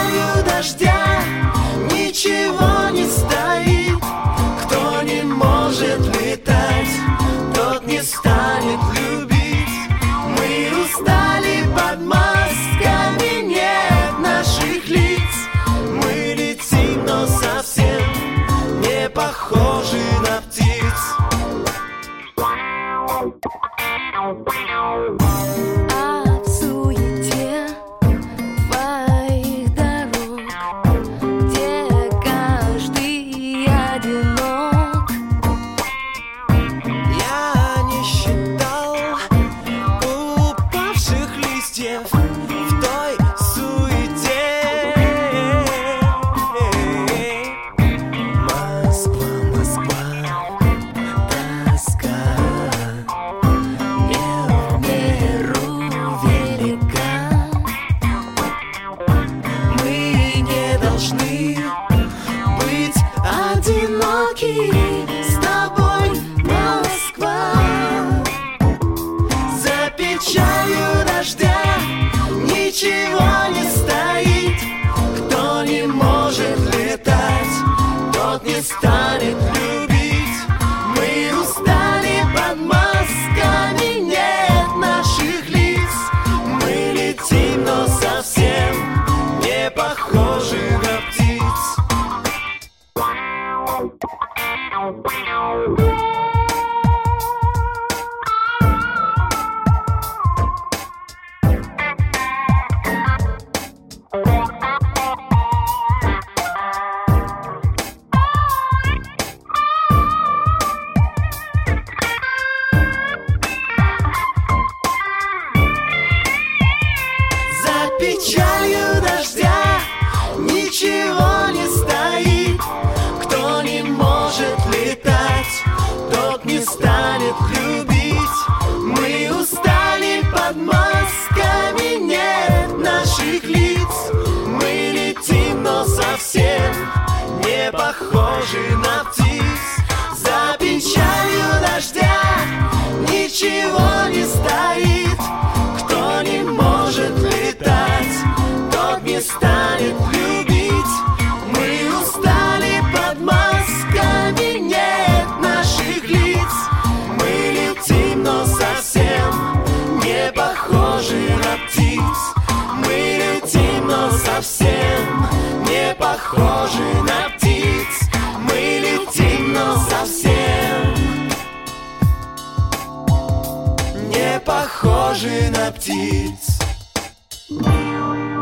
печалью дождя ничего не стоит. Кто не может летать, тот не станет любить. Мы устали под масками, нет наших лиц. Мы летим, но совсем не похожи на птиц. А в суете твоих дорог, где каждый одинок, Я не считал упавших листьев в той суете. Москва, Москва, тоска не в меру велика. Мы не должны быть одиноки с тобой, Москва. За печалью дождя ничего не стоит. Кто не может летать, тот не станет любить. Мы устали под масками, нет наших лиц. Мы летим, но совсем не похожи на птиц. За печалью дождя ничего не стоит. Кто не может летать, тот не станет любить. Мы устали под масками, нет наших лиц. Мы летим, но совсем не похожи на птиц. За печалью дождя ничего не стоит. Кто не может летать, тот не станет любить. Мы устали под масками, нет наших лиц. Мы летим, но совсем не похожи на птиц. Мы летим, но совсем не похожи на птиц. Мы летим, но совсем не похожи на птиц.